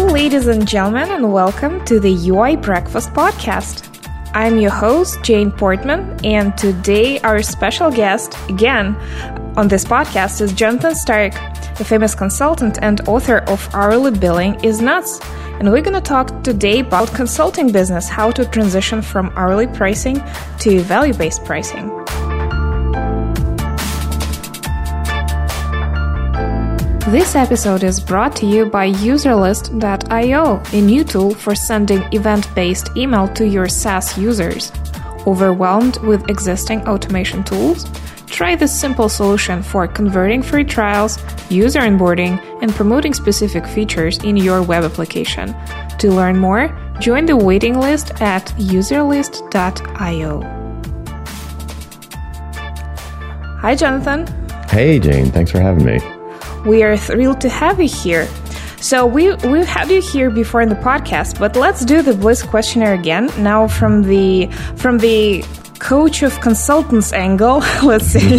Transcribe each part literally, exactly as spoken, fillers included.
ladies and gentlemen, and welcome to the U I Breakfast Podcast. I'm your host, Jane Portman, and today our special guest, again, on this podcast is Jonathan Stark, the famous consultant and author of Hourly Billing is Nuts. And we're going to talk today about consulting business, how to transition from hourly pricing to value-based pricing. This episode is brought to you by Userlist dot io, a new tool for sending event-based email to your SaaS users. Overwhelmed with existing automation tools? Try this simple solution for converting free trials, user onboarding, and promoting specific features in your web application. To learn more, join the waiting list at userlist dot io. Hi, Jonathan. Hey, Jane. Thanks for having me. We are thrilled to have you here. So we, we've had you here before in the podcast, but let's do the Bliss questionnaire again, now from the from the coach of consultants angle, let's see.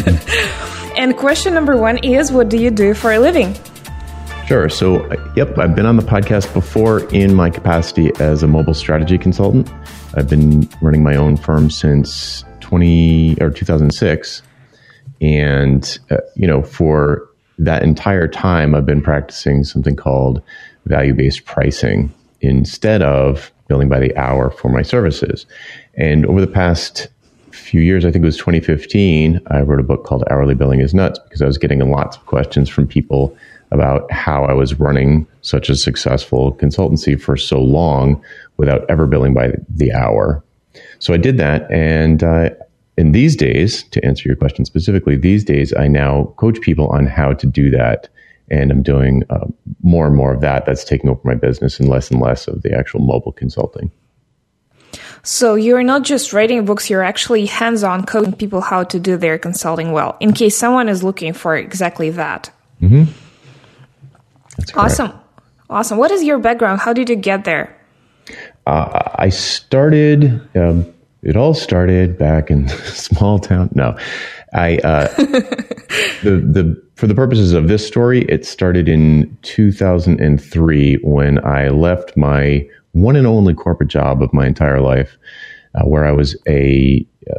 And question number one is, what do you do for a living? Sure. So, yep, I've been on the podcast before in my capacity as a mobile strategy consultant. I've been running my own firm since twenty or two thousand six. And, uh, you know, for that entire time, I've been practicing something called value-based pricing instead of billing by the hour for my services. And over the past few years, I think it was twenty fifteen, I wrote a book called Hourly Billing is Nuts because I was getting lots of questions from people about how I was running such a successful consultancy for so long without ever billing by the hour. So I did that. And uh, in these days, to answer your question specifically, these days I now coach people on how to do that. And I'm doing uh, more and more of that. That's taking over my business and less and less of the actual mobile consulting. So you're not just writing books, you're actually hands-on coaching people how to do their consulting well, in case someone is looking for exactly that. Mm-hmm. That's correct. Awesome. Awesome. What is your background? How did you get there? Uh, I started, um, it all started back in small town. No, I, uh, the, the, for the purposes of this story, it started in two thousand three when I left my one and only corporate job of my entire life, uh, where I was a,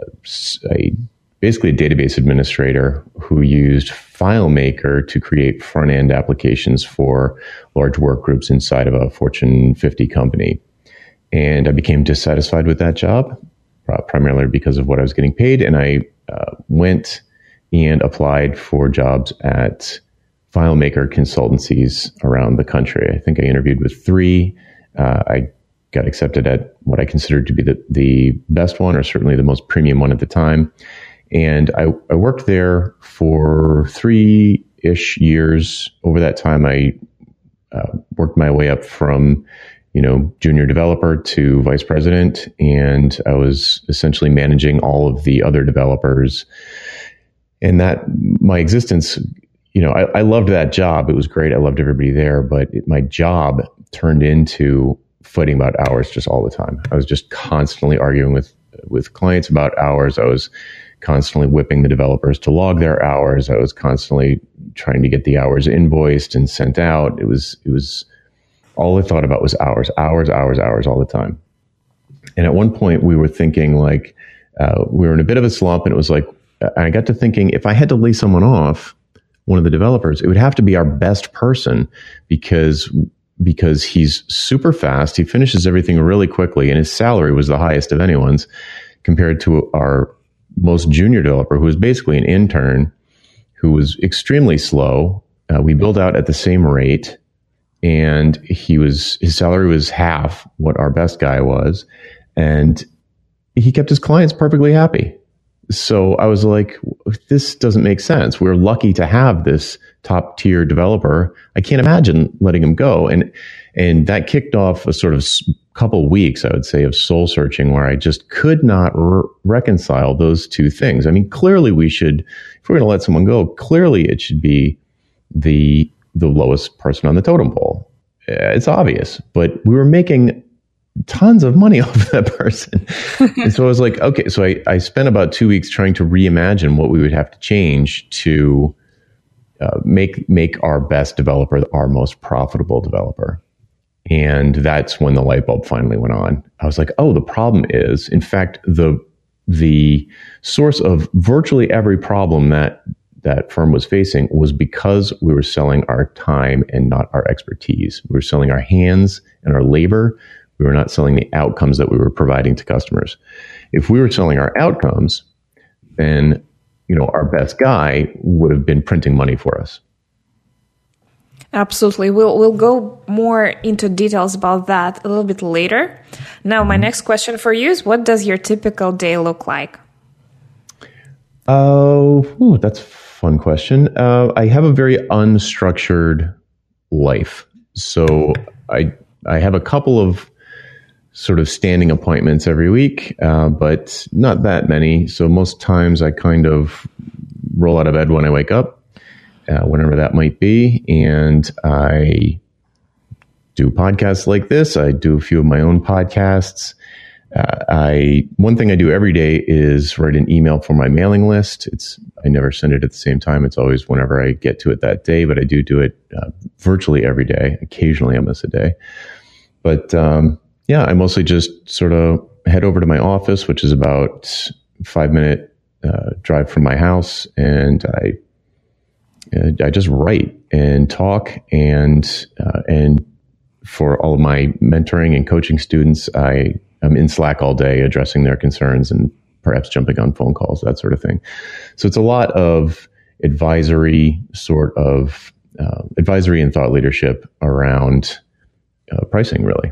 a basically a database administrator who used FileMaker to create front-end applications for large work groups inside of a Fortune fifty company. And I became dissatisfied with that job, uh, primarily because of what I was getting paid. And I uh, went and applied for jobs at FileMaker consultancies around the country. I think I interviewed with three. Uh, I got accepted at what I considered to be the, the best one, or certainly the most premium one at the time. And I, I worked there for three-ish years. Over that time, I uh, worked my way up from, you know, junior developer to vice president. And I was essentially managing all of the other developers. And that, my existence, you know, I, I loved that job. It was great. I loved everybody there. But it, my job turned into fighting about hours just all the time. I was just constantly arguing with, with clients about hours. I was constantly whipping the developers to log their hours. I was constantly trying to get the hours invoiced and sent out. It was, it was, all I thought about was hours, hours, hours, hours all the time. And at one point we were thinking like, uh, we were in a bit of a slump, and it was like, I got to thinking, if I had to lay someone off, one of the developers, it would have to be our best person because because he's super fast. He finishes everything really quickly, and his salary was the highest of anyone's compared to our most junior developer, who was basically an intern, who was extremely slow. Uh, we billed out at the same rate, and he was his salary was half what our best guy was, and he kept his clients perfectly happy. So I was like, this doesn't make sense. We're lucky to have this top tier developer. I can't imagine letting him go. And, and that kicked off a sort of couple weeks, I would say, of soul searching where I just could not re- reconcile those two things. I mean, clearly we should, if we're going to let someone go, clearly it should be the, the lowest person on the totem pole. It's obvious, but we were making tons of money off of that person. And so I was like, okay, so I, I spent about two weeks trying to reimagine what we would have to change to uh, make make our best developer our most profitable developer. And that's when the light bulb finally went on. I was like, oh, the problem is, in fact, the the source of virtually every problem that that firm was facing was because we were selling our time and not our expertise. We were selling our hands and our labor. We were not selling the outcomes that we were providing to customers. If we were selling our outcomes, then, you know, our best guy would have been printing money for us. Absolutely. We'll we'll go more into details about that a little bit later. Now, my next question for you is, what does your typical day look like? Oh, uh, that's a fun question. Uh, I have a very unstructured life. So I I have a couple of sort of standing appointments every week, uh, but not that many. So most times I kind of roll out of bed when I wake up. Uh, whenever that might be. And I do podcasts like this. I do a few of my own podcasts. Uh, I one thing I do every day is write an email for my mailing list. It's I never send it at the same time. It's always whenever I get to it that day, but I do do it uh, virtually every day. Occasionally I miss a day. But um, yeah, I mostly just sort of head over to my office, which is about five minute uh, drive from my house, and I I just write and talk, and uh, and for all of my mentoring and coaching students, I am in Slack all day addressing their concerns and perhaps jumping on phone calls, that sort of thing. So it's a lot of advisory, sort of uh, advisory and thought leadership around uh, pricing, really.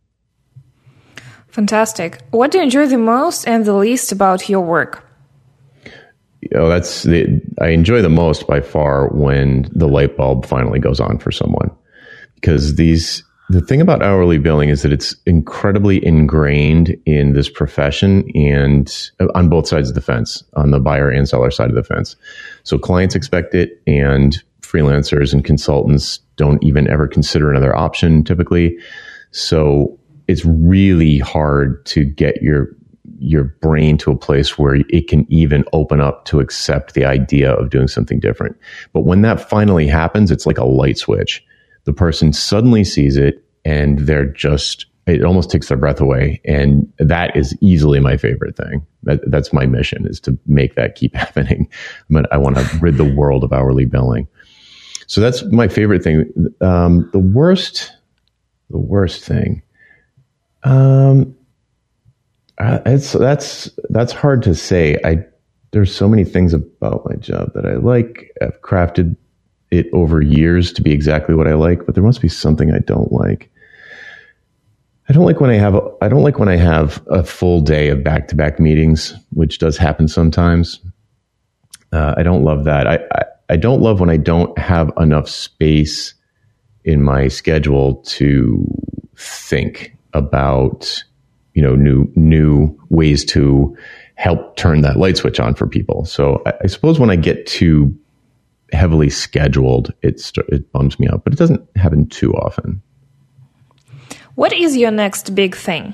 Fantastic. What do you enjoy the most and the least about your work? You know, that's the, I enjoy the most by far when the light bulb finally goes on for someone, because these, the thing about hourly billing is that it's incredibly ingrained in this profession and on both sides of the fence, on the buyer and seller side of the fence. So clients expect it, and freelancers and consultants don't even ever consider another option typically. So it's really hard to get your your brain to a place where it can even open up to accept the idea of doing something different. But when that finally happens, it's like a light switch. The person suddenly sees it, and they're just, it almost takes their breath away. And that is easily my favorite thing. That, that's my mission, is to make that keep happening. I mean, I want to rid the world of hourly billing. So that's my favorite thing. Um, the worst, the worst thing, um, Uh, it's that's that's hard to say. I there's so many things about my job that I like. I've crafted it over years to be exactly what I like, but there must be something I don't like. I don't like when I have a, I don't like when I have a full day of back-to-back meetings, which does happen sometimes. Uh, I don't love that. I, I I don't love when I don't have enough space in my schedule to think about, you know, new new ways to help turn that light switch on for people. So I, I suppose when I get too heavily scheduled, it it bums me out, but it doesn't happen too often. What is your next big thing?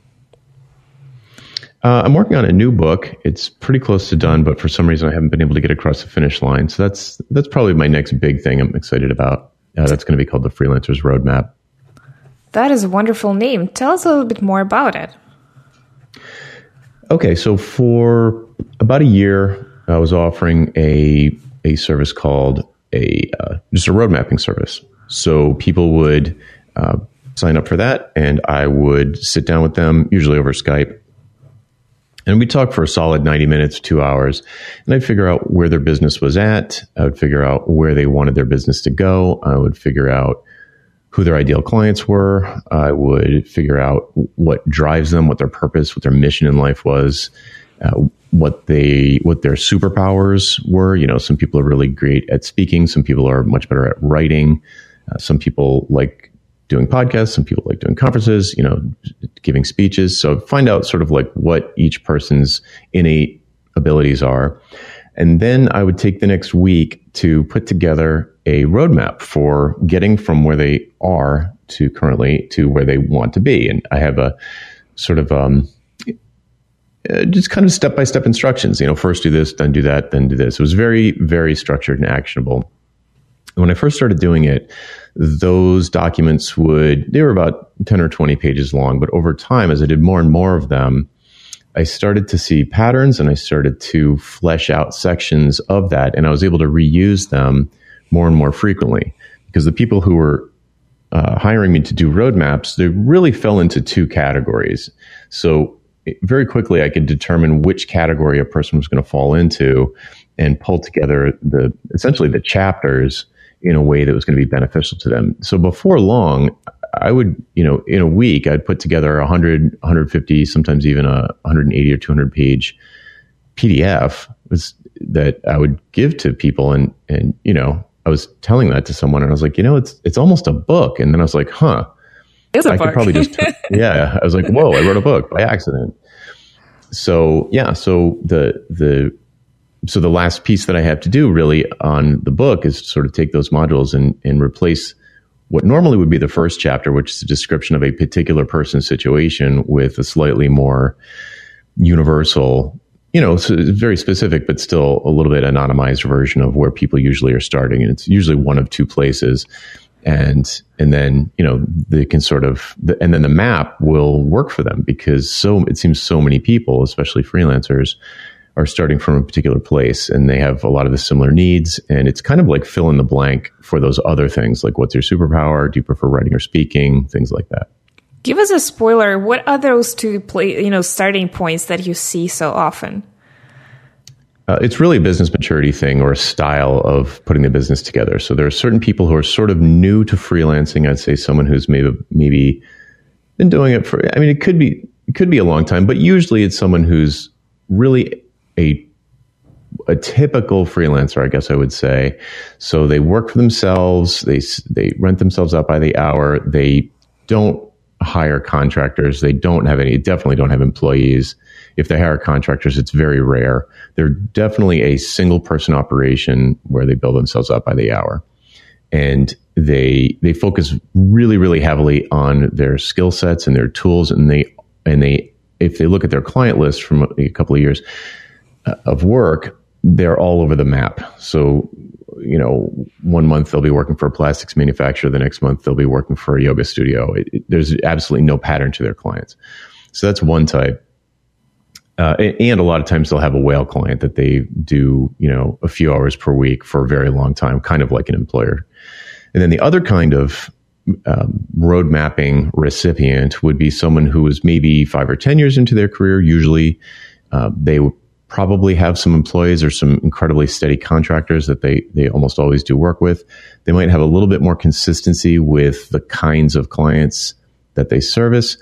Uh, I'm working on a new book. It's pretty close to done, but for some reason I haven't been able to get across the finish line. So that's that's probably my next big thing I'm excited about. Uh, that's going to be called The Freelancer's Roadmap. That is a wonderful name. Tell us a little bit more about it. Okay, so for about a year, I was offering a a service called a uh, just a road mapping service. So people would uh, sign up for that, and I would sit down with them, usually over Skype, and we'd talk for a solid ninety minutes, two hours, and I'd figure out where their business was at. I would figure out where they wanted their business to go. I would figure out who their ideal clients were. I would figure out what drives them, what their purpose, what their mission in life was, uh, what they, what their superpowers were. You know, some people are really great at speaking. Some people are much better at writing. Uh, some people like doing podcasts. Some people like doing conferences, you know, giving speeches. So find out sort of like what each person's innate abilities are. And then I would take the next week to put together a roadmap for getting from where they are to currently to where they want to be. And I have a sort of um, just kind of step-by-step instructions. You know, first do this, then do that, then do this. It was very, very structured and actionable. when I first started doing it, those documents would, they were about ten or twenty pages long. But over time, as I did more and more of them, I started to see patterns and I started to flesh out sections of that. And I was able to reuse them more and more frequently, because the people who were uh, hiring me to do roadmaps, they really fell into two categories. So very quickly, I could determine which category a person was going to fall into and pull together the essentially the chapters in a way that was going to be beneficial to them. So before long, I would, you know, in a week, I'd put together a hundred, one hundred fifty, sometimes even a one hundred eighty or two hundred page P D F was that I would give to people. And, and, you know, I was telling that to someone and I was like, you know, it's, it's almost a book. And then I was like, huh, it's a I book. could probably just, yeah, I was like, whoa, I wrote a book by accident. So yeah, so the, the, so the last piece that I have to do really on the book is sort of take those modules and, and replace what normally would be the first chapter, which is a description of a particular person's situation, with a slightly more universal, you know, so it's very specific, but still a little bit anonymized version of where people usually are starting. And it's usually one of two places. And, and then, you know, they can sort of, and then the map will work for them, because so, it seems so many people, especially freelancers, are starting from a particular place and they have a lot of the similar needs. And it's kind of like fill in the blank for those other things, like what's your superpower? Do you prefer writing or speaking? Things like that. Give us a spoiler. What are those two play, you know, starting points that you see so often? Uh, it's really a business maturity thing, or a style of putting the business together. So there are certain people who are sort of new to freelancing. I'd say someone who's maybe, maybe been doing it for, I mean, it could be, it could be a long time, but usually it's someone who's really a a typical freelancer, I guess I would say. So they work for themselves. They they rent themselves out by the hour. They don't hire contractors. They don't have any, definitely don't have employees. If they hire contractors, it's very rare. They're definitely a single person operation where they build themselves up by the hour. And they they focus really, really heavily on their skill sets and their tools. And they and they if they look at their client list from a couple of years of work, they're all over the map. So, you know, one month they'll be working for a plastics manufacturer. The next month they'll be working for a yoga studio. It, it, there's absolutely no pattern to their clients. So that's one type. Uh, and, and a lot of times they'll have a whale client that they do, you know, a few hours per week for a very long time, kind of like an employer. And then the other kind of um, road mapping recipient would be someone who is maybe five or ten years into their career. Usually uh, they would probably have some employees or some incredibly steady contractors that they, they almost always do work with. They might have a little bit more consistency with the kinds of clients that they service,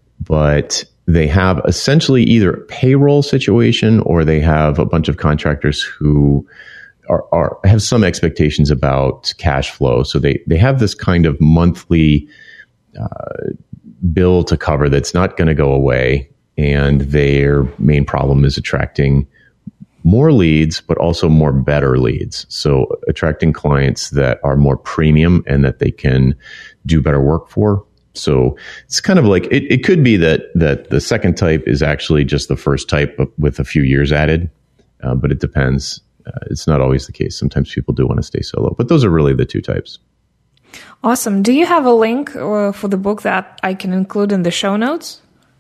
but they have essentially either a payroll situation or they have a bunch of contractors who are, are have some expectations about cash flow. So they, they have this kind of monthly uh, bill to cover that's not going to go away. And their main problem is attracting more leads, but also more better leads. So attracting clients that are more premium and that they can do better work for. So it's kind of like, it, it could be that that the second type is actually just the first type with a few years added, uh, but it depends. Uh, it's not always the case. Sometimes people do want to stay solo, but those are really the two types. Awesome. Do you have a link uh, for the book that I can include in the show notes?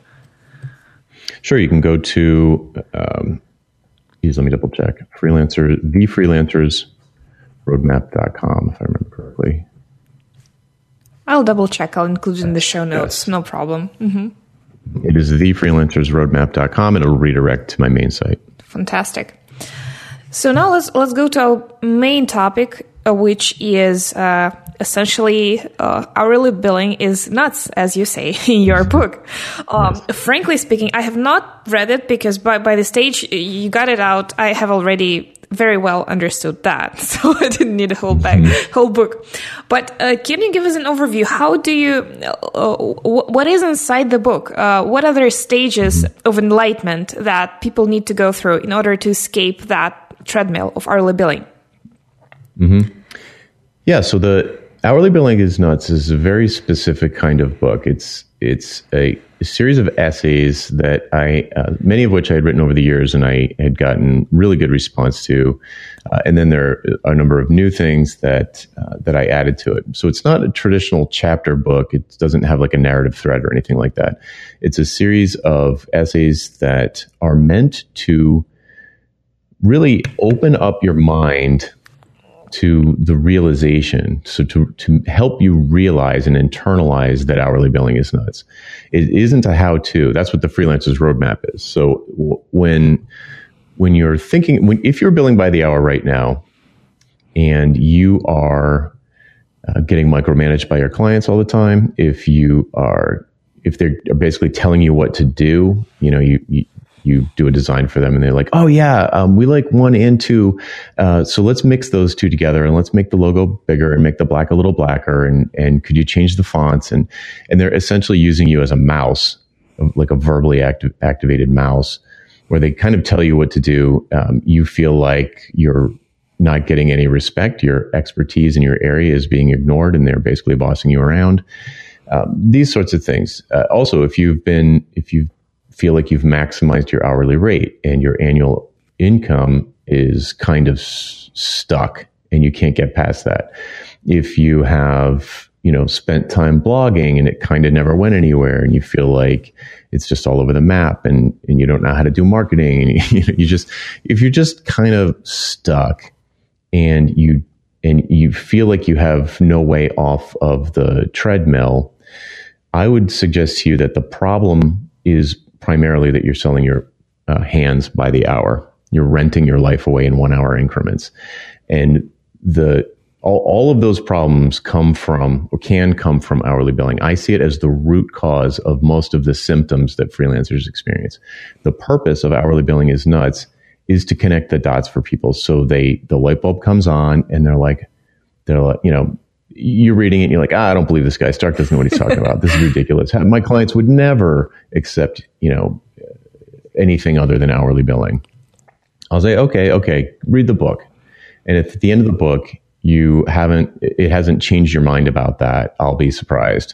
Sure, you can go to, um, let me double check, freelancer, the freelancers roadmap dot com, if I remember correctly. I'll double check. I'll include it in the show notes. Yes. No problem. Mm-hmm. It is the freelancers roadmap dot com. It'll redirect to my main site. Fantastic. So now let's let's go to our main topic, uh, which is uh, essentially uh, hourly billing is nuts, as you say in your book. Um, yes. Frankly speaking, I have not read it because by, by the stage you got it out, I have already very well understood that. So I didn't need a whole bag, mm-hmm. whole book. But uh, can you give us an overview? How do you, uh, what is inside the book? Uh, what other stages mm-hmm. of enlightenment that people need to go through in order to escape that treadmill of hourly billing? Mm-hmm. Yeah. So the, Hourly Billing is Nuts is a very specific kind of book. It's it's a, a series of essays that I, uh, many of which I had written over the years, and I had gotten really good response to. Uh, and then there are a number of new things that uh, that I added to it. So it's not a traditional chapter book. It doesn't have like a narrative thread or anything like that. It's a series of essays that are meant to really open up your mind to the realization, so to, to help you realize and internalize that hourly billing is nuts. It isn't a how-to. That's what the freelancer's roadmap is. So w- when when you're thinking, when, if you're billing by the hour right now, and you are uh, getting micromanaged by your clients all the time, if you are, if they're basically telling you what to do, you know, you, you you do a design for them and they're like, oh yeah, um, we like one and two. Uh, so let's mix those two together and let's make the logo bigger and make the black a little blacker. And, and could you change the fonts? And, and they're essentially using you as a mouse, like a verbally active, activated mouse, where they kind of tell you what to do. Um, you feel like you're not getting any respect. Your expertise in your area is being ignored and they're basically bossing you around. Um, these sorts of things. Uh, also, if you've been, if you've, feel like you've maximized your hourly rate and your annual income is kind of s- stuck and you can't get past that. If you have, you know, spent time blogging and it kind of never went anywhere and you feel like it's just all over the map and, and you don't know how to do marketing and you, you just, if you're just kind of stuck and you, and you feel like you have no way off of the treadmill, I would suggest to you that the problem is primarily that you're selling your uh, hands by the hour. You're renting your life away in one hour increments. And the all, all of those problems come from or can come from hourly billing. I see it as the root cause of most of the symptoms that freelancers experience. The purpose of hourly billing is nuts is to connect the dots for people. So they, the light bulb comes on and they're like, they're like, you know, you're reading it and you're like, ah, I don't believe this guy. Stark doesn't know what he's talking about. This is ridiculous. My clients would never accept, you know, anything other than hourly billing. I'll say, okay, okay, read the book. And if at the end of the book, you haven't, it hasn't changed your mind about that, I'll be surprised.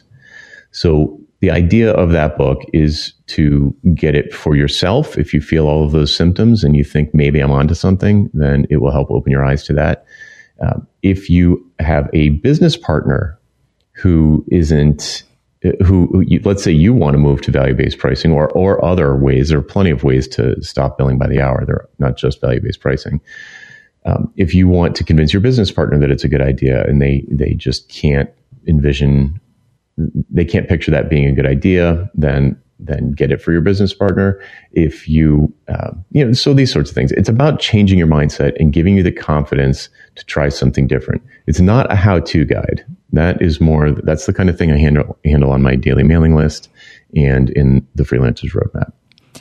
So the idea of that book is to get it for yourself. If you feel all of those symptoms and you think maybe I'm onto something, then it will help open your eyes to that. Um, if you have a business partner who isn't, who, who you, let's say you want to move to value-based pricing or or other ways, there are plenty of ways to stop billing by the hour. They're not just value-based pricing. Um, if you want to convince your business partner that it's a good idea and they they just can't envision, they can't picture that being a good idea, then then get it for your business partner. If you, uh, you know, so these sorts of things. It's about changing your mindset and giving you the confidence to try something different. It's not a how-to guide. That is more, that's the kind of thing I handle, handle on my daily mailing list and in the Freelancer's Roadmap.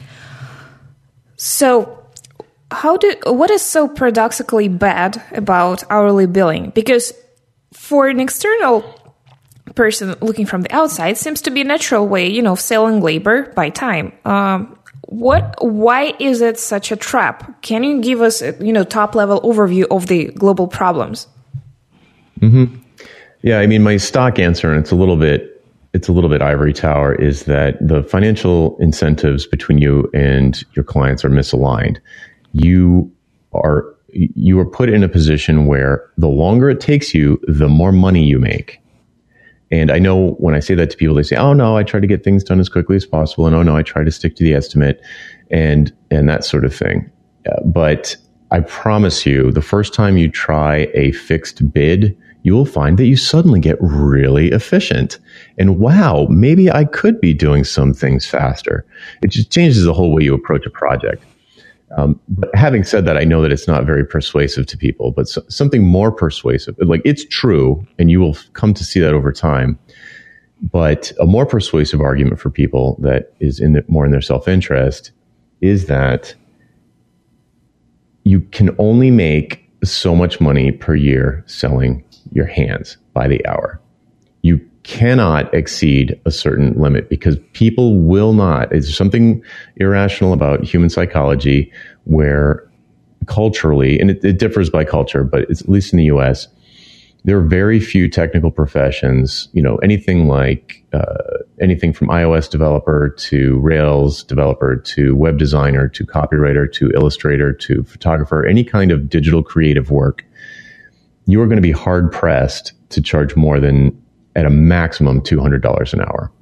So how do, what is so paradoxically bad about hourly billing? Because for an external person looking from the outside, seems to be a natural way, you know, of selling labor by time. Um, what, why is it such a trap? Can you give us a, you know, top level overview of the global problems? Mm-hmm. Yeah. I mean, my stock answer, and it's a little bit, it's a little bit ivory tower, is that the financial incentives between you and your clients are misaligned. You are, you are put in a position where the longer it takes you, the more money you make. And I know when I say that to people, they say, oh no, I try to get things done as quickly as possible. And oh no, I try to stick to the estimate and, and that sort of thing. Uh, but I promise you, the first time you try a fixed bid, you will find that you suddenly get really efficient. And wow, maybe I could be doing some things faster. It just changes the whole way you approach a project. Um, but having said that, I know that it's not very persuasive to people, but so, something more persuasive, like it's true, and you will come to see that over time. But a more persuasive argument for people that is in the, more in their self-interest is that you can only make so much money per year selling your hands by the hour. You cannot exceed a certain limit because people will not. It's something irrational about human psychology where culturally, and it, it differs by culture, but it's, at least in the U S, there are very few technical professions, you know, anything like uh, anything from iOS developer to Rails developer to web designer to copywriter to illustrator to photographer, any kind of digital creative work, you are going to be hard pressed to charge more than at a maximum two hundred dollars an hour,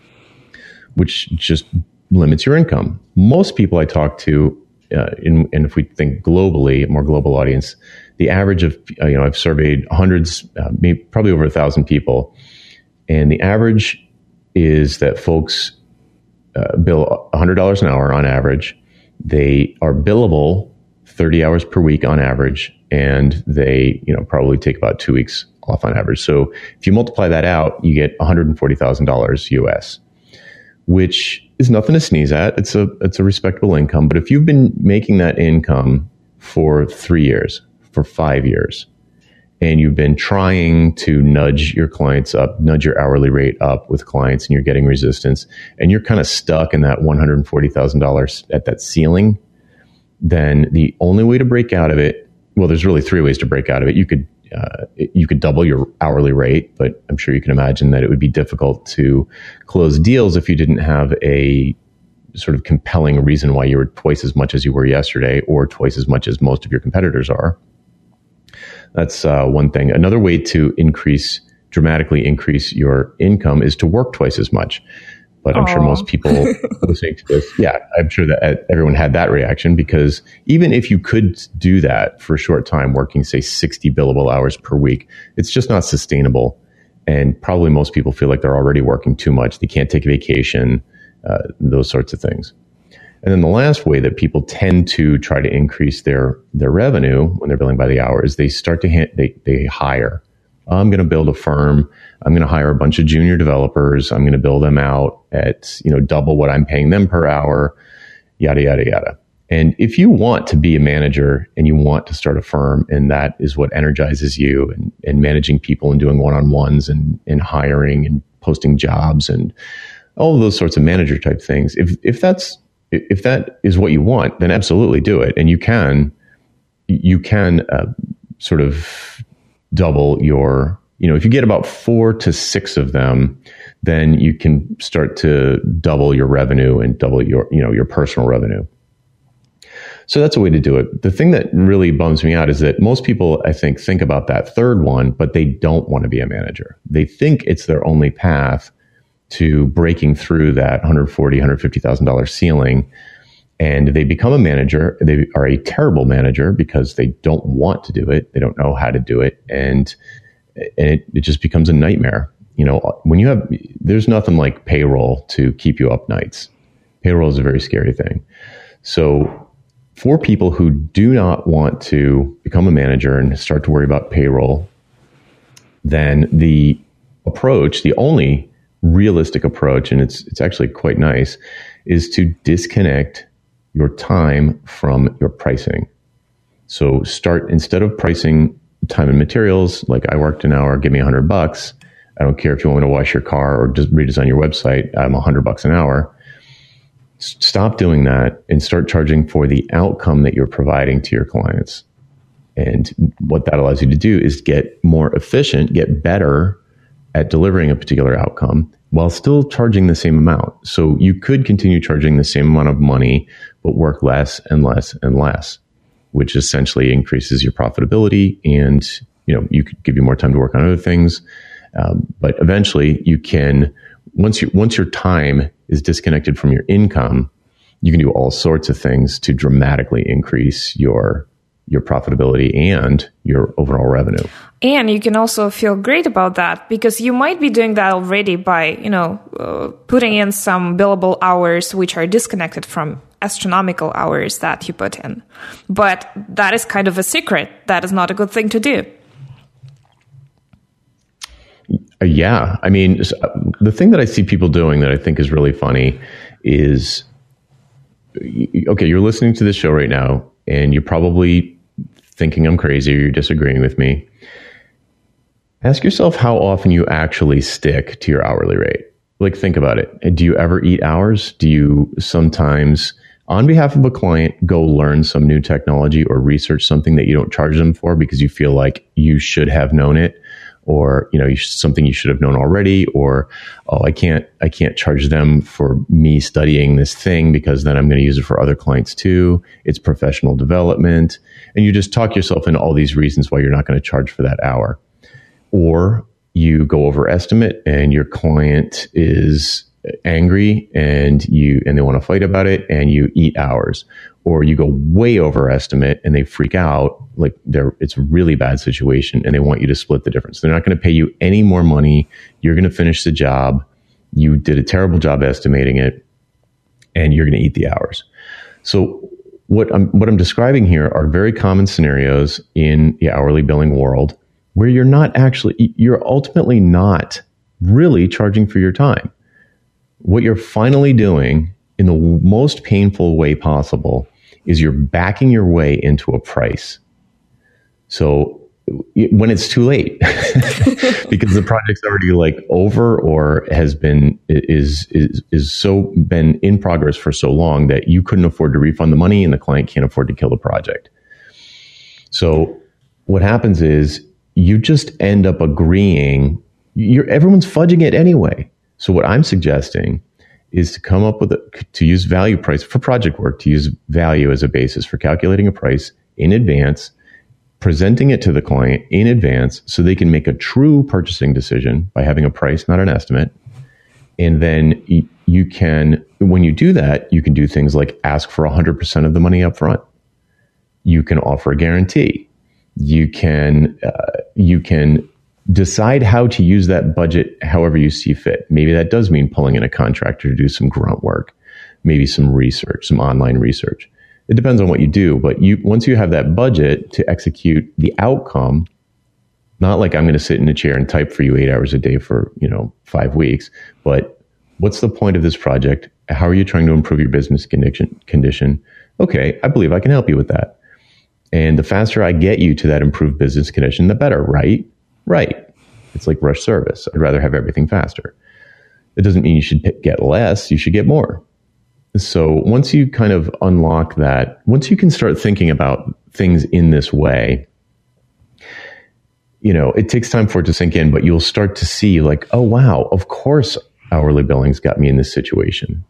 which just limits your income. Most people I talk to, uh, in, and if we think globally, more global audience, the average of, uh, you know, I've surveyed hundreds, uh, maybe probably over a thousand people, and the average is that folks uh, bill one hundred dollars an hour on average. They are billable thirty hours per week on average, and they, you know, probably take about two weeks off on average. So if you multiply that out, you get one hundred forty thousand dollars U S, which is nothing to sneeze at. It's a it's a respectable income. But if you've been making that income for three years, for five years, and you've been trying to nudge your clients up, nudge your hourly rate up with clients, and you're getting resistance, and you're kind of stuck in that one hundred forty thousand dollars at that ceiling, then the only way to break out of it, well, there's really three ways to break out of it. You could uh, you could double your hourly rate, but I'm sure you can imagine that it would be difficult to close deals if you didn't have a sort of compelling reason why you were twice as much as you were yesterday, or twice as much as most of your competitors are. That's uh, one thing. Another way to increase, dramatically increase your income is to work twice as much. But I'm Aww. sure most people listening to this, yeah, I'm sure that everyone had that reaction, because even if you could do that for a short time, working, say, sixty billable hours per week, it's just not sustainable. And probably most people feel like they're already working too much. They can't take a vacation, uh, those sorts of things. And then the last way that people tend to try to increase their, their revenue when they're billing by the hour is they start to hit, they, they hire. I'm going to build a firm. I'm going to hire a bunch of junior developers. I'm going to build them out at, you know, double what I'm paying them per hour, yada, yada, yada. And if you want to be a manager and you want to start a firm, and that is what energizes you, and, and managing people and doing one-on-ones and, and hiring and posting jobs and all of those sorts of manager type things, if if that's if that is what you want, then absolutely do it. And you can, you can uh, sort of double your, you know, if you get about four to six of them, then you can start to double your revenue and double your, you know, your personal revenue. So that's a way to do it. The thing that really bums me out is that most people, I think, think about that third one, but they don't want to be a manager. They think it's their only path to breaking through that one hundred forty thousand dollars, one hundred fifty thousand dollars ceiling. And they become a manager. They are a terrible manager because they don't want to do it. They don't know how to do it. And, and it, it just becomes a nightmare. You know, when you have, there's nothing like payroll to keep you up nights. Payroll is a very scary thing. So for people who do not want to become a manager and start to worry about payroll, then the approach, the only realistic approach, and it's it's actually quite nice, is to disconnect your time from your pricing. So start, instead of pricing time and materials, like I worked an hour, give me a hundred bucks. I don't care if you want me to wash your car or just redesign your website, I'm a hundred bucks an hour. S- stop doing that and start charging for the outcome that you're providing to your clients. And what that allows you to do is get more efficient, get better at delivering a particular outcome while still charging the same amount. So you could continue charging the same amount of money, but work less and less and less, which essentially increases your profitability, and, you know, you could give you more time to work on other things. Um, but eventually you can, once you, once your time is disconnected from your income, you can do all sorts of things to dramatically increase your your profitability and your overall revenue. And you can also feel great about that, because you might be doing that already by, you know, uh, putting in some billable hours which are disconnected from astronomical hours that you put in. But that is kind of a secret. That is not a good thing to do. Yeah. I mean, the thing that I see people doing that I think is really funny is, okay, you're listening to this show right now, and you're probably thinking I'm crazy or you're disagreeing with me. Ask yourself how often you actually stick to your hourly rate. Like, think about it. Do you ever eat hours? Do you sometimes, on behalf of a client, go learn some new technology or research something that you don't charge them for because you feel like you should have known it? or, you know, you should, something you should have known already, or, oh, I can't, I can't charge them for me studying this thing because then I'm going to use it for other clients too. It's professional development. And you just talk yourself into all these reasons why you're not going to charge for that hour. Or you go over estimate and your client is angry and you, and they want to fight about it and you eat hours. Or you go way over estimate and they freak out, like they're, it's a really bad situation and they want you to split the difference. They're not going to pay you any more money. You're going to finish the job. You did a terrible job estimating it and you're going to eat the hours. So what I'm, what I'm describing here are very common scenarios in the hourly billing world where you're not actually, you're ultimately not really charging for your time. What you're finally doing in the most painful way possible is you're backing your way into a price. So when it's too late, because the project's already like over or has been, is, is, is so been in progress for so long that you couldn't afford to refund the money and the client can't afford to kill the project. So what happens is you just end up agreeing, you're, everyone's fudging it anyway. So what I'm suggesting is to come up with a, to use value price for project work, to use value as a basis for calculating a price in advance, presenting it to the client in advance so they can make a true purchasing decision by having a price, not an estimate. And then you can, when you do that, you can do things like ask for one hundred percent of the money up front. You can offer a guarantee. You can, uh, you can decide how to use that budget however you see fit. Maybe that does mean pulling in a contractor to do some grunt work, maybe some research, some online research. It depends on what you do, but you once you have that budget to execute the outcome, not like I'm going to sit in a chair and type for you eight hours a day for, you know, five weeks, but what's the point of this project? How are you trying to improve your business condition? condition? Okay, I believe I can help you with that. And the faster I get you to that improved business condition, the better, right? Right. It's like rush service. I'd rather have everything faster. It doesn't mean you should get less. You should get more. So once you kind of unlock that, once you can start thinking about things in this way, you know, it takes time for it to sink in, but you'll start to see like, oh, wow, of course, hourly billings got me in this situation.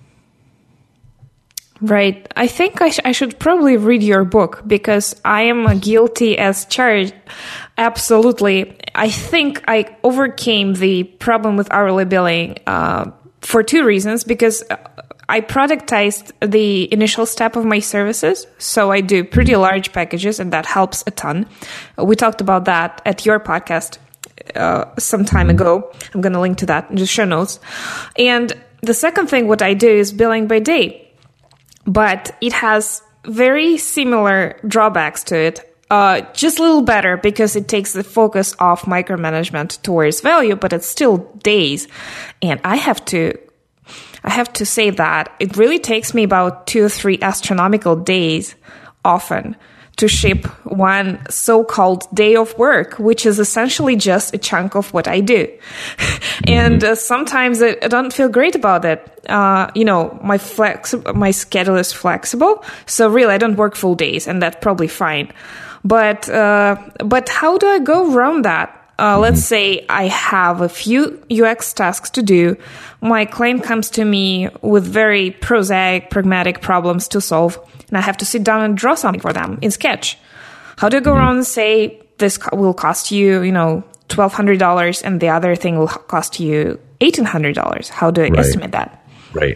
Right. I think I, sh- I should probably read your book because I am guilty as charged. Absolutely. I think I overcame the problem with hourly billing uh, for two reasons. Because I productized the initial step of my services. So I do pretty large packages and that helps a ton. We talked about that at your podcast uh, some time ago. I'm going to link to that in the show notes. And the second thing, what I do is billing by day. But it has very similar drawbacks to it, uh, just a little better because it takes the focus off micromanagement towards value, but it's still days. And I have to, I have to say that it really takes me about two or three astronomical days often to ship one so-called day of work, which is essentially just a chunk of what I do. Mm-hmm. And uh, sometimes I, I don't feel great about it. Uh, you know, my flex, my schedule is flexible. So really, I don't work full days and that's probably fine. But, uh, but how do I go around that? Uh, let's say I have a few U X tasks to do. My client comes to me with very prosaic, pragmatic problems to solve, and I have to sit down and draw something for them in Sketch. How do I go mm-hmm. around and say, this co- will cost you, you know, twelve hundred dollars and the other thing will cost you eighteen hundred dollars? How do I right. estimate that? Right.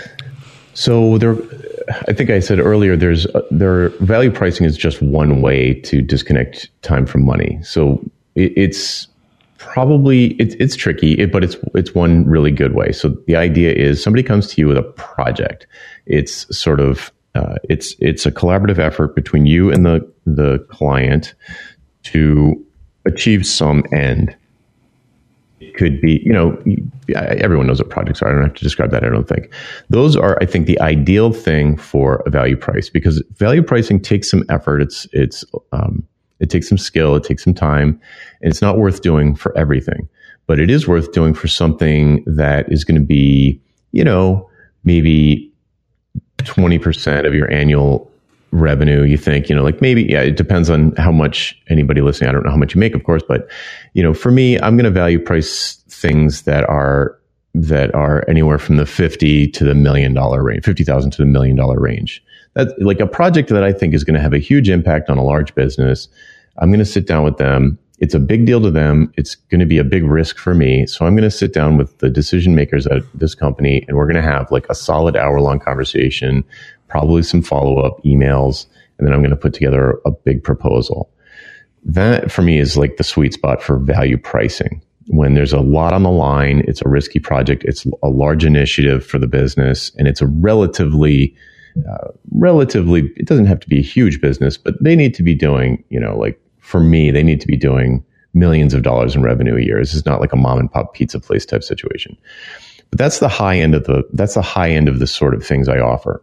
So there, I think I said earlier, there's uh, there value pricing is just one way to disconnect time from money. So it, it's probably it's it's tricky, it, but it's it's one really good way. So the idea is somebody comes to you with a project. It's sort of uh, it's it's a collaborative effort between you and the the client to achieve some end. It could be, you know, everyone knows what projects are. I don't have to describe that, I don't think. Those are, I think, the ideal thing for a value price, because value pricing takes some effort. It's, it's, um, it takes some skill. It takes some time, and it's not worth doing for everything, but it is worth doing for something that is going to be, you know, maybe twenty percent of your annual revenue, you think, you know, like maybe, yeah, it depends on how much anybody listening. I don't know how much you make, of course, but, you know, for me, I'm going to value price things that are, that are anywhere from the fifty to the million dollar range, fifty thousand to the million dollar range. That's like a project that I think is going to have a huge impact on a large business. I'm going to sit down with them. It's a big deal to them. It's going to be a big risk for me. So I'm going to sit down with the decision makers at this company, and we're going to have like a solid hour long conversation, probably some follow up emails, and then I'm going to put together a big proposal. That for me is like the sweet spot for value pricing. When there's a lot on the line, it's a risky project, it's a large initiative for the business, and it's a relatively, uh, relatively, it doesn't have to be a huge business, but they need to be doing, you know, like for me, they need to be doing millions of dollars in revenue a year. This is not like a mom and pop pizza place type situation. But that's the high end of the, that's the high end of the sort of things I offer.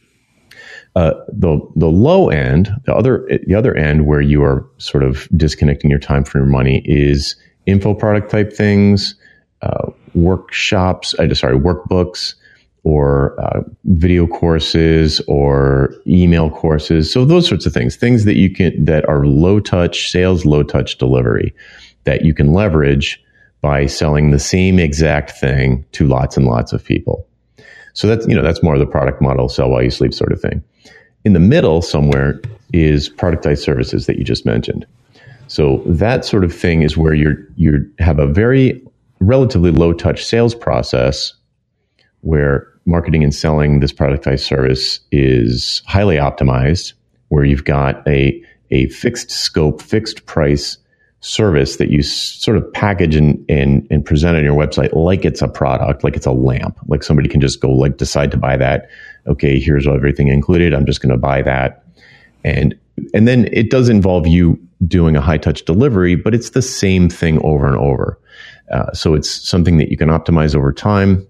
Uh, the the low end, the other the other end where you are sort of disconnecting your time from your money is info product type things, uh, workshops, uh, sorry, workbooks, or uh, video courses, or email courses. So those sorts of things, things that you can that are low touch sales, low touch delivery, that you can leverage by selling the same exact thing to lots and lots of people. So that's, you know, that's more of the product model, sell while you sleep sort of thing. In the middle somewhere is productized services that you just mentioned. So that sort of thing is where you're, you have a very relatively low touch sales process where marketing and selling this productized service is highly optimized, where you've got a, a fixed scope, fixed price service that you s- sort of package and, and, and present on your website like it's a product, like it's a lamp, like somebody can just go like decide to buy that. Okay, here's everything included. I'm just going to buy that. And, and then it does involve you doing a high touch delivery, but it's the same thing over and over. Uh, so it's something that you can optimize over time.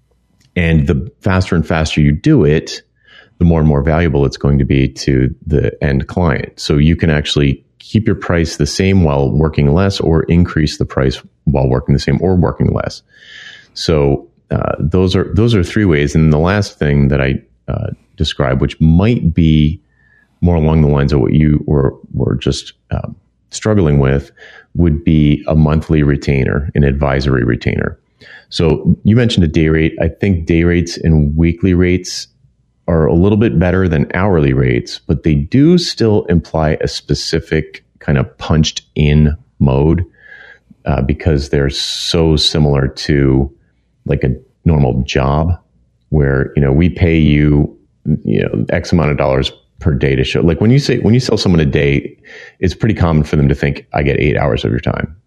And the faster and faster you do it, the more and more valuable it's going to be to the end client. So you can actually keep your price the same while working less, or increase the price while working the same or working less. So uh, those are those are three ways. And the last thing that I uh, described, which might be more along the lines of what you were were just uh, struggling with, would be a monthly retainer, an advisory retainer. So you mentioned a day rate. I think day rates and weekly rates are a little bit better than hourly rates, but they do still imply a specific kind of punched in mode uh, because they're so similar to like a normal job where, you know, we pay you, you know, X amount of dollars per day to show. Like when you say, when you sell someone a day, it's pretty common for them to think, I get eight hours of your time.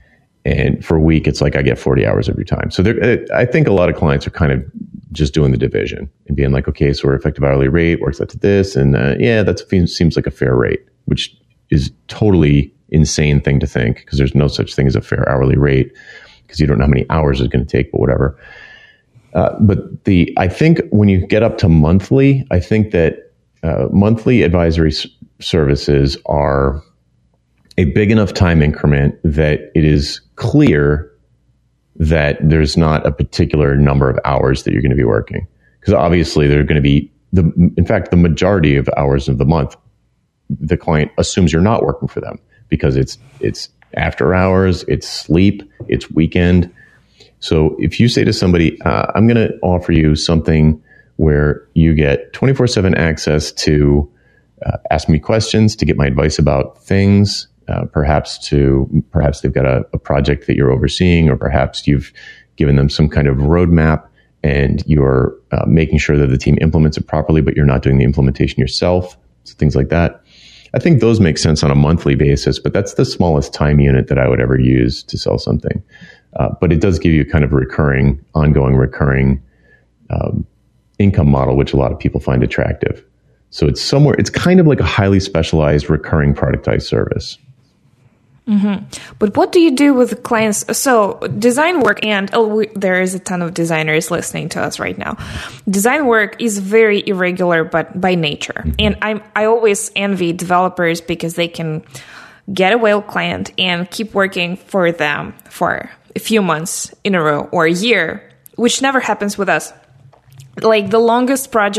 And for a week, it's like, I get forty hours of your time. So there, I think a lot of clients are kind of just doing the division and being like, okay, so our effective hourly rate works out to this. And uh, yeah, that seems like a fair rate, which is totally insane thing to think, because there's no such thing as a fair hourly rate because you don't know how many hours it's going to take, but whatever. Uh, but the, I think when you get up to monthly, I think that uh, monthly advisory s- services are a big enough time increment that it is clear that there's not a particular number of hours that you're going to be working. Because obviously there are going to be, the, in fact, the majority of hours of the month, the client assumes you're not working for them because it's it's after hours, it's sleep, it's weekend. So if you say to somebody, uh, I'm going to offer you something where you get twenty-four seven access to uh, ask me questions, to get my advice about things, Uh, perhaps to perhaps they've got a, a project that you're overseeing, or perhaps you've given them some kind of roadmap and you're uh, making sure that the team implements it properly, but you're not doing the implementation yourself. So things like that. I think those make sense on a monthly basis, but that's the smallest time unit that I would ever use to sell something. Uh, but it does give you kind of a recurring, ongoing, recurring um, income model, which a lot of people find attractive. So it's somewhere, it's kind of like a highly specialized recurring productized service. Mm-hmm. But what do you do with clients? So design work, and oh, we, there is a ton of designers listening to us right now. Design work is very irregular, but by nature. Mm-hmm. And I I always envy developers because they can get a whale client and keep working for them for a few months in a row or a year, which never happens with us. Like the longest projects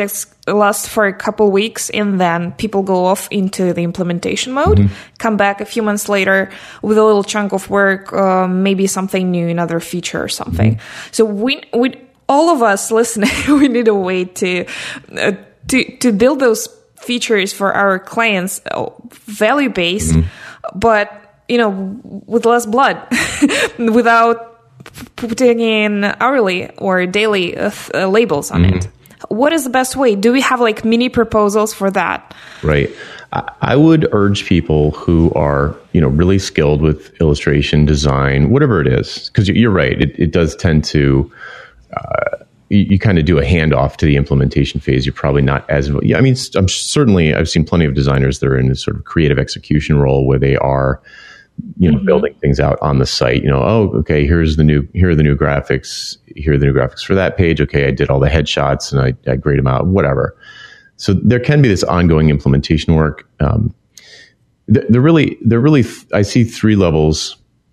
lasts for a couple weeks, and then people go off into the implementation mode, mm-hmm. come back a few months later with a little chunk of work, uh, maybe something new, another feature or something. Mm-hmm. So we, we, all of us listening, we need a way to, uh, to, to build those features for our clients, uh, value based, mm-hmm. but you know, with less blood, without putting in hourly or daily uh, uh, labels on mm-hmm. it. What is the best way? Do we have like mini proposals for that? Right. I, I would urge people who are, you know, really skilled with illustration, design, whatever it is, because you're right. It, it does tend to, uh, you, you kind of do a handoff to the implementation phase. You're probably not as, yeah, I mean, I'm certainly, I've seen plenty of designers that are in this sort of creative execution role where they are, you know, mm-hmm. building things out on the site, you know, oh, okay, here's the new, here are the new graphics, here are the new graphics for that page. Okay, I did all the headshots and I, I grade them out, whatever. So there can be this ongoing implementation work. Um, they're really, they're really, I see three levels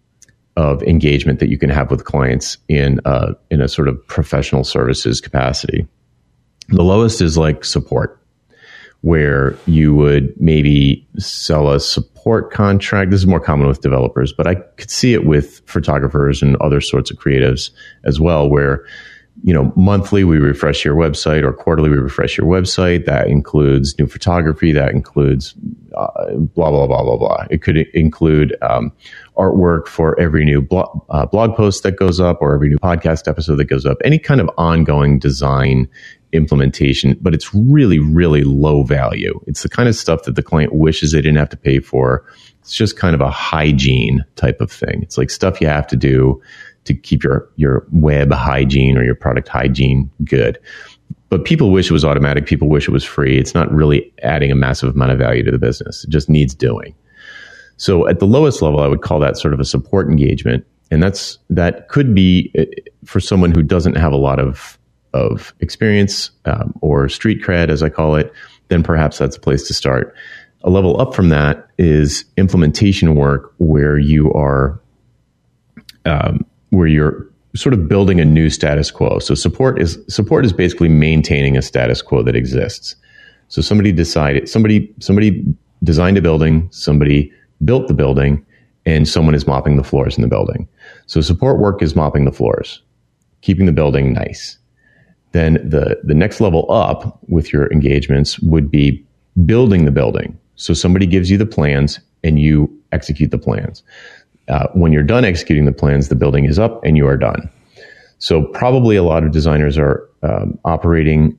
of engagement that you can have with clients in, uh, in a sort of professional services capacity. The lowest is like support, where you would maybe sell a support contract. This is more common with developers, but I could see it with photographers and other sorts of creatives as well, where, you know, monthly we refresh your website or quarterly we refresh your website. That includes new photography. That includes uh, blah, blah, blah, blah, blah. It could include um, artwork for every new blog, uh, blog post that goes up or every new podcast episode that goes up. Any kind of ongoing design implementation, but it's really, really low value. It's the kind of stuff that the client wishes they didn't have to pay for. It's just kind of a hygiene type of thing. It's like stuff you have to do to keep your, your web hygiene or your product hygiene good. But people wish it was automatic. People wish it was free. It's not really adding a massive amount of value to the business. It just needs doing. So at the lowest level, I would call that sort of a support engagement. And that's, that could be for someone who doesn't have a lot of of experience um, or street cred, as I call it, then perhaps that's a place to start. A level up from that is implementation work, where you are, um, where you're sort of building a new status quo. So support is support is basically maintaining a status quo that exists. So somebody decided, somebody somebody designed a building, somebody built the building, and someone is mopping the floors in the building. So support work is mopping the floors, keeping the building nice. Then the, the next level up with your engagements would be building the building. So somebody gives you the plans and you execute the plans. Uh, when you're done executing the plans, the building is up and you are done. So probably a lot of designers are um, operating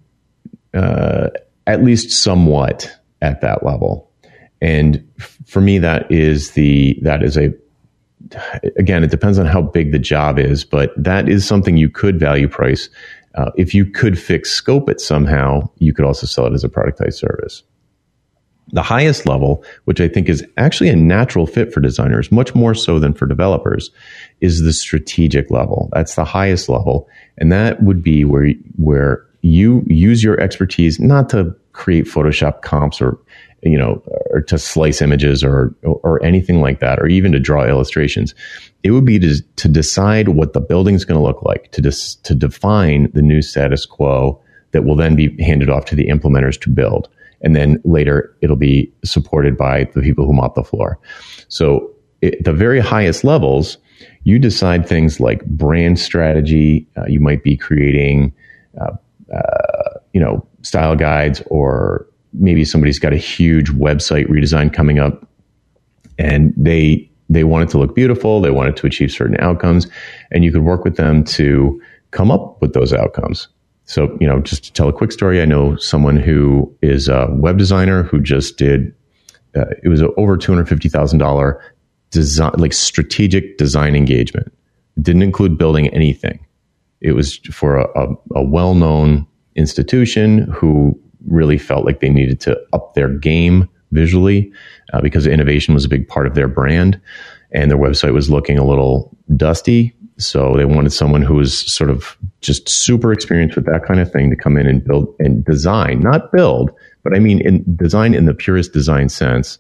uh, at least somewhat at that level. And f- for me, that is the that is a again, it depends on how big the job is, but that is something you could value price. Uh, if you could fix scope it somehow, you could also sell it as a productized service. The highest level, which I think is actually a natural fit for designers, much more so than for developers, is the strategic level. That's the highest level. And that would be where, where you use your expertise not to create Photoshop comps or, you know, or to slice images or, or anything like that, or even to draw illustrations. It would be to, to decide what the building's going to look like, to dis, to define the new status quo that will then be handed off to the implementers to build. And then later it'll be supported by the people who mop the floor. So at the very highest levels, you decide things like brand strategy. Uh, you might be creating, uh, uh, you know, style guides, or maybe somebody's got a huge website redesign coming up and they, they want it to look beautiful. They want it to achieve certain outcomes, and you could work with them to come up with those outcomes. So, you know, just to tell a quick story, I know someone who is a web designer who just did, uh, it was over two hundred fifty thousand dollars design, like strategic design engagement. It didn't include building anything. It was for a, a, a well-known institution who really felt like they needed to up their game visually uh, because innovation was a big part of their brand, and their website was looking a little dusty. So they wanted someone who was sort of just super experienced with that kind of thing to come in and build and design, not build, but I mean in design in the purest design sense,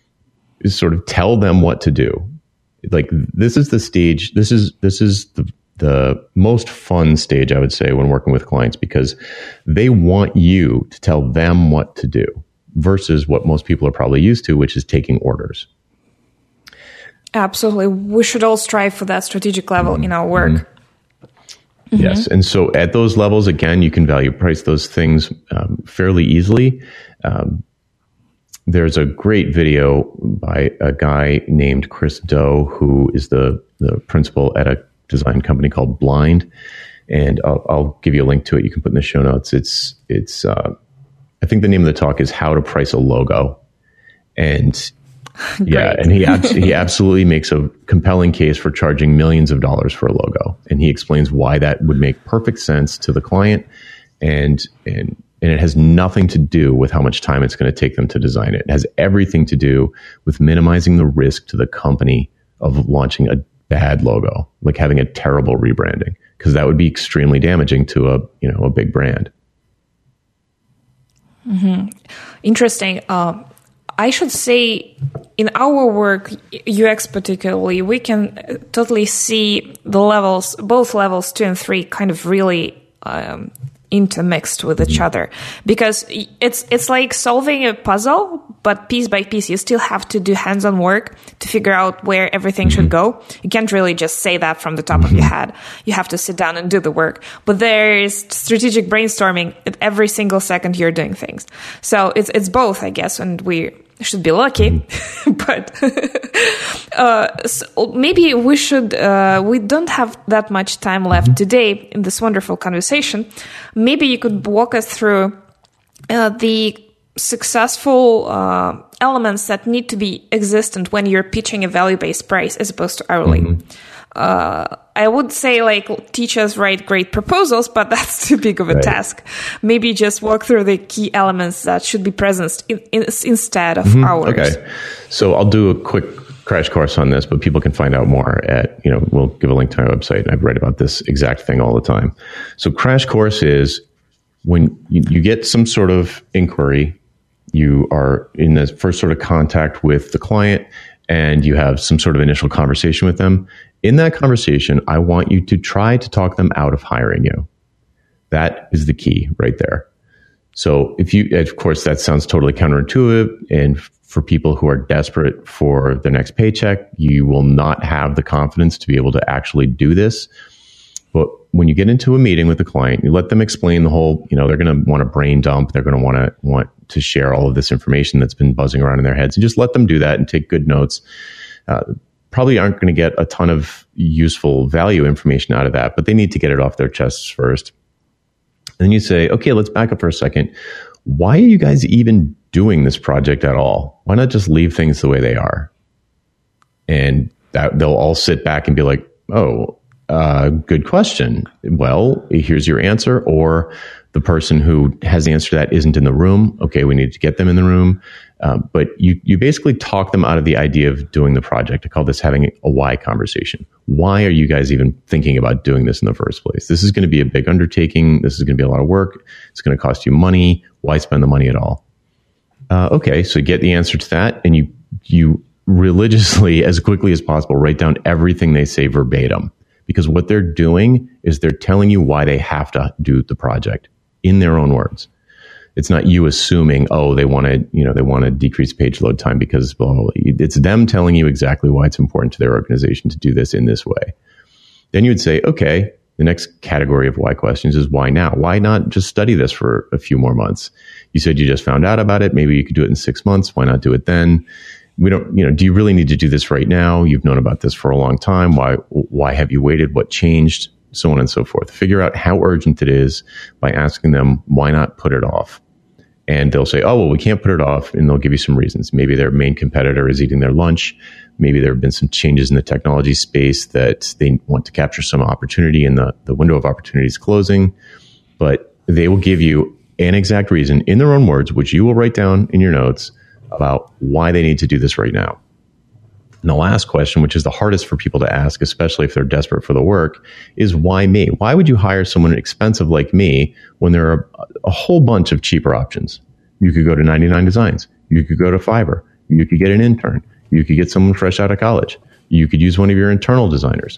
is sort of tell them what to do. Like, this is the stage, this is this is the the most fun stage, I would say, when working with clients, because they want you to tell them what to do versus what most people are probably used to, which is taking orders. Absolutely. We should all strive for that strategic level mm-hmm. in our work. Mm-hmm. Mm-hmm. Yes. And so at those levels, again, you can value price those things um, fairly easily. Um, there's a great video by a guy named Chris Do, who is the, the principal at a design company called Blind. And I'll, I'll give you a link to it. You can put in the show notes. It's, it's, uh, I think the name of the talk is How to Price a Logo. And yeah, and he abs- he absolutely makes a compelling case for charging millions of dollars for a logo, and he explains why that would make perfect sense to the client, and and and it has nothing to do with how much time it's going to take them to design it. It has everything to do with minimizing the risk to the company of launching a bad logo, like having a terrible rebranding, because that would be extremely damaging to a you know a big brand. Mm-hmm. Interesting. Uh, I should say, in our work, U X particularly, we can totally see the levels, both levels two and three, kind of really um, intermixed with each other, because it's it's like solving a puzzle, but piece by piece, you still have to do hands-on work to figure out where everything should go. You can't really just say that from the top of your head. You have to sit down and do the work. But there is strategic brainstorming at every single second you're doing things. So it's it's both, I guess, and we should be lucky. But uh, so maybe we should, uh, we don't have that much time left today in this wonderful conversation. Maybe you could walk us through uh, the successful uh, elements that need to be existent when you're pitching a value-based price as opposed to hourly. Mm-hmm. Uh, I would say, like, teach us write great proposals, but that's too big of a right. task. Maybe just walk through the key elements that should be present in, in, instead of mm-hmm. ours. Okay. So I'll do a quick crash course on this, but people can find out more at, you know, we'll give a link to my website. I write about this exact thing all the time. So crash course is when you, you get some sort of inquiry, you are in the first sort of contact with the client, and you have some sort of initial conversation with them. In that conversation, I want you to try to talk them out of hiring you. That is the key right there. So if you, of course, that sounds totally counterintuitive. And for people who are desperate for their next paycheck, you will not have the confidence to be able to actually do this. But when you get into a meeting with the client, you let them explain the whole, you know, they're going to want to brain dump. They're going to want to want to share all of this information that's been buzzing around in their heads, and just let them do that and take good notes. Uh, probably aren't going to get a ton of useful value information out of that, but they need to get it off their chests first. And then you say, okay, let's back up for a second. Why are you guys even doing this project at all? Why not just leave things the way they are? And that they'll all sit back and be like, oh, uh, good question. Well, here's your answer. Or the person who has the answer to that isn't in the room. Okay, we need to get them in the room. Um, but you, you basically talk them out of the idea of doing the project. I call this having a why conversation. Why are you guys even thinking about doing this in the first place? This is going to be a big undertaking. This is going to be a lot of work. It's going to cost you money. Why spend the money at all? Uh, okay, so get the answer to that, and you you religiously, as quickly as possible, write down everything they say verbatim. Because what they're doing is they're telling you why they have to do the project in their own words. It's not you assuming, oh, they want to, you know, they want to decrease page load time because, well, it's them telling you exactly why it's important to their organization to do this in this way. Then you would say, okay, the next category of why questions is why now? Why not just study this for a few more months? You said you just found out about it. Maybe you could do it in six months. Why not do it then? We don't, you know, do you really need to do this right now? You've known about this for a long time. Why, why have you waited? What changed? So on and so forth. Figure out how urgent it is by asking them, why not put it off? And they'll say, oh, well, we can't put it off. And they'll give you some reasons. Maybe their main competitor is eating their lunch. Maybe there have been some changes in the technology space that they want to capture some opportunity, and the, the window of opportunity is closing. But they will give you an exact reason in their own words, which you will write down in your notes, about why they need to do this right now. And the last question, which is the hardest for people to ask, especially if they're desperate for the work, is why me? Why would you hire someone expensive like me when there are a whole bunch of cheaper options? You could go to ninety-nine Designs. You could go to Fiverr. You could get an intern. You could get someone fresh out of college. You could use one of your internal designers.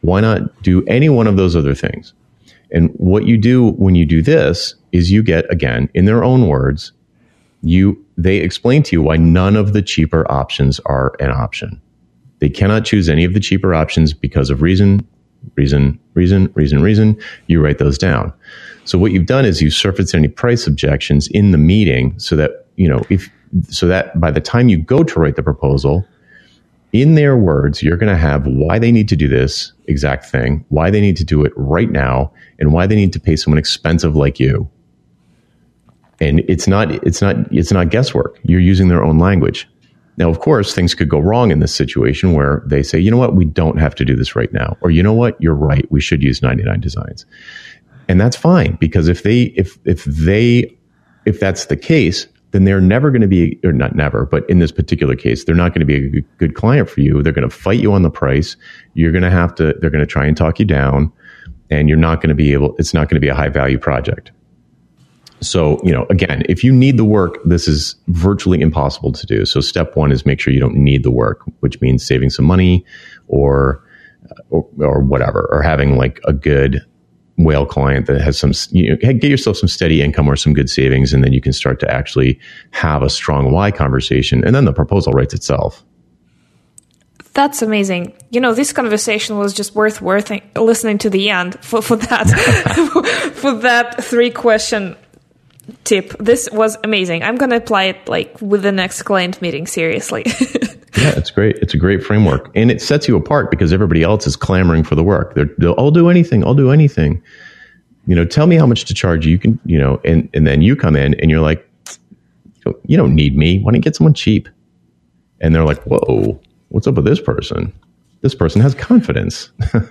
Why not do any one of those other things? And what you do when you do this is you get, again, in their own words, you they explain to you why none of the cheaper options are an option. They cannot choose any of the cheaper options because of reason, reason, reason, reason, reason. You write those down. So what you've done is you surface any price objections in the meeting so that, you know, if so that by the time you go to write the proposal, in their words, you're going to have why they need to do this exact thing, why they need to do it right now, and why they need to pay someone expensive like you. And it's not, it's not, it's not guesswork. You're using their own language. Now, of course, things could go wrong in this situation where they say, you know what, we don't have to do this right now. Or, you know what, you're right, we should use ninety-nine Designs. And that's fine, because if they, if, if they, if that's the case, then they're never going to be, or not never, but in this particular case, they're not going to be a good, good client for you. They're going to fight you on the price. You're going to have to, they're going to try and talk you down, and you're not going to be able, it's not going to be a high value project. So, you know, again, if you need the work, this is virtually impossible to do. So step one is make sure you don't need the work, which means saving some money or, or, or whatever, or having like a good whale client that has some, you know, get yourself some steady income or some good savings, and then you can start to actually have a strong why conversation, and then the proposal writes itself. That's amazing. You know, this conversation was just worth worth listening to the end for, for that for that three question tip. This was amazing. I'm going to apply it like with the next client meeting, seriously. Yeah, it's great. It's a great framework. And it sets you apart because everybody else is clamoring for the work. They're, they'll, I'll do anything. I'll do anything. You know, tell me how much to charge you. You can, you know, and, and then you come in and you're like, you don't need me. Why don't you get someone cheap? And they're like, whoa, what's up with this person? This person has confidence.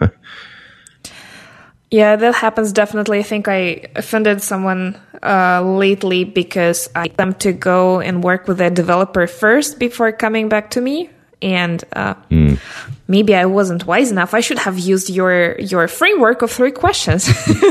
Yeah, that happens definitely. I think I offended someone uh, lately because I asked them to go and work with a developer first before coming back to me. And uh, mm. maybe I wasn't wise enough. I should have used your, your framework of three questions.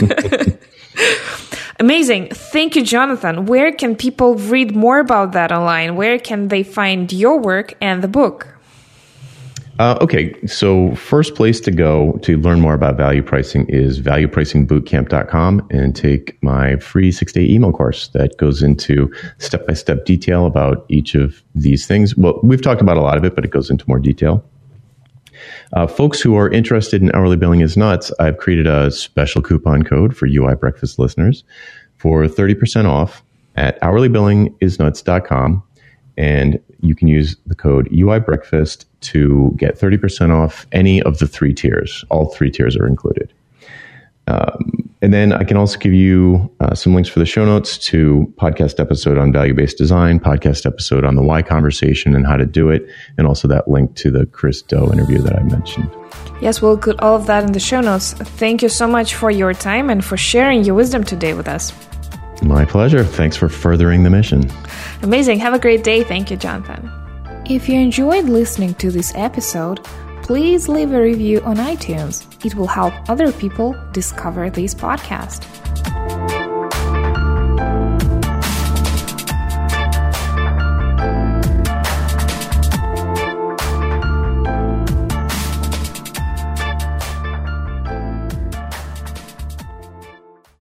Amazing. Thank you, Jonathan. Where can people read more about that online? Where can they find your work and the book? Uh, okay, so first place to go to learn more about value pricing is value pricing bootcamp dot com, and take my free six-day email course that goes into step-by-step detail about each of these things. Well, we've talked about a lot of it, but it goes into more detail. Uh, folks who are interested in Hourly Billing is Nuts, I've created a special coupon code for U I Breakfast listeners for thirty percent off at hourly billing is nuts dot com. And you can use the code U I Breakfast to get thirty percent off any of the three tiers. All three tiers are included. Um, and then I can also give you uh, some links for the show notes to podcast episode on value-based design, podcast episode on the why conversation and how to do it, and also that link to the Chris Do interview that I mentioned. Yes, we'll put all of that in the show notes. Thank you so much for your time and for sharing your wisdom today with us. My pleasure. Thanks for furthering the mission. Amazing. Have a great day. Thank you, Jonathan. If you enjoyed listening to this episode, please leave a review on iTunes. It will help other people discover this podcast.